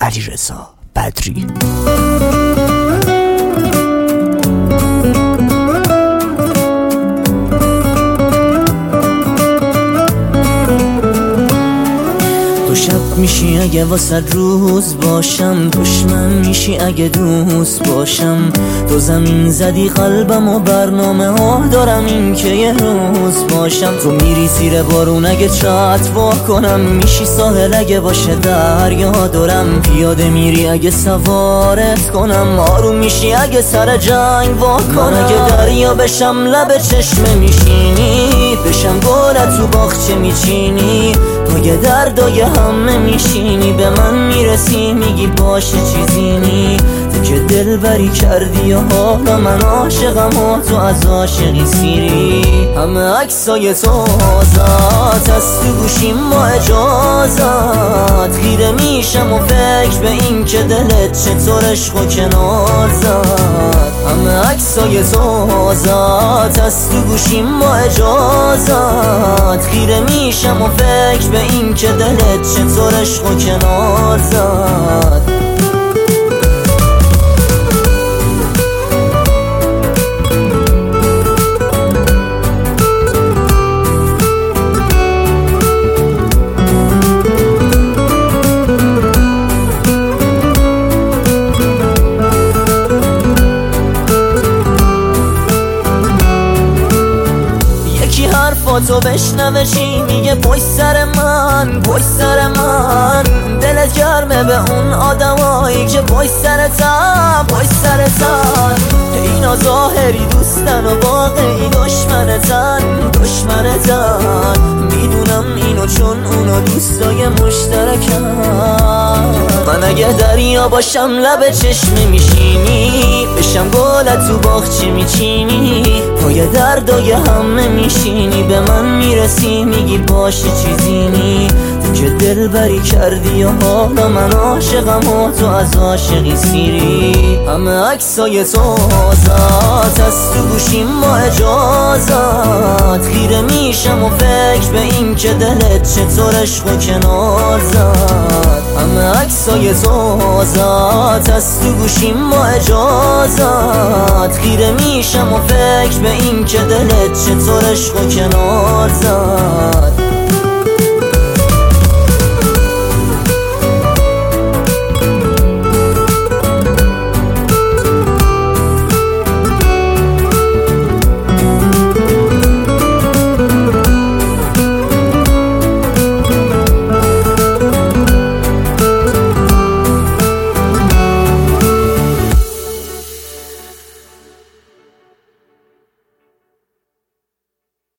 علیرضا بدری. شب میشی اگه واسه روز باشم، دشمن میشی اگه دوست باشم. تو زمین زدی قلبم و برنامه ها دارم این که یه روز باشم. تو میری زیر بارون اگه چت وا کنم، میشی ساحل اگه باشه دریا دارم. پیاده میری اگه سوارت کنم، آروم میشی اگه سر جنگ وا کنم. اگه دریا بشم لب چشمه میشینی، بشم گل تو باغچه میچینی. پای دردای همه میشینی، به من میرسی میگی باشه چیزی نی. تو که دلبری کردی و حالا من عاشقم و تو از عاشقی سیری. همه عکسای تو آزاد از تو گوشیم با اجازت. خیره میشم و فکر به این که دلت چطور عشق و کنار زد. همه عکسای تو آزاد از تو گوشیم با اجازت. خیره میشم و فکر به این که دلت چطور عشق و کنار زد. تو بشنوه چی میگه پشت سر من، پشت سر من. دلت گرمه به اون آدمایی که پشت سرتن، پشت سرتن. اینا ظاهری دوستن و واقعی دشمنتن، دشمنتن. میدونم اینو چون اونا دوستای مشترکن. من اگه دریا باشم لب چشمه میشینی، بشم گل تو باغچه میچینی. پای دردای همه میشینی، به من میرسی میگی باشه چیزی نی. تو که دلبری کردی و حالا من عاشقم و تو از عاشقی سیری. همه عکسای تو آزاد از تو گوشیم با اجازت. خیره میشم و فکر به این که دلت چطور عشق و کنار زد. همه عکسای تو آزاد از تو گوشیم با اجازت. خیره میشم و فکر به این که دلت چطور عشق و کنار زد.